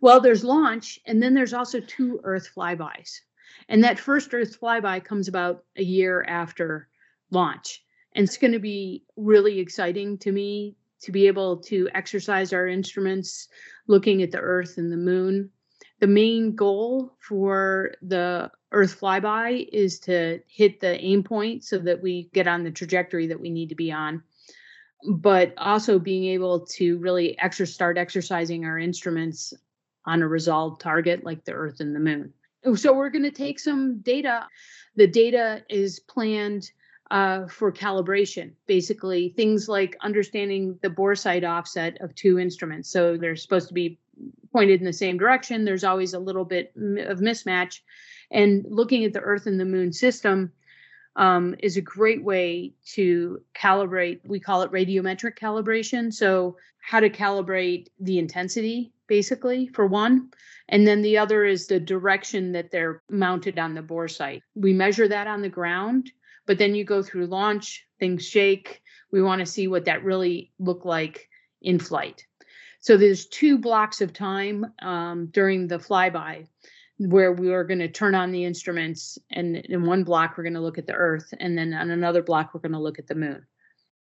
Well, there's launch, and then there's also two Earth flybys. And that first Earth flyby comes about a year after launch. And it's going to be really exciting to me to be able to exercise our instruments looking at the Earth and the moon. The main goal for the Earth flyby is to hit the aim point so that we get on the trajectory that we need to be on, but also being able to really start exercising our instruments on a resolved target like the Earth and the moon. So we're going to take some data. The data is planned for calibration, basically things like understanding the boresight offset of two instruments. So they're supposed to be pointed in the same direction. There's always a little bit of mismatch. And looking at the Earth and the moon system is a great way to calibrate. We call it radiometric calibration. So how to calibrate the intensity, basically, for one. And then the other is the direction that they're mounted on the bore sight. We measure that on the ground, but then you go through launch, things shake. We want to see what that really looked like in flight. So there's 2 blocks of time during the flyby where we are going to turn on the instruments, and in one block we're going to look at the Earth, and then on another block we're going to look at the moon.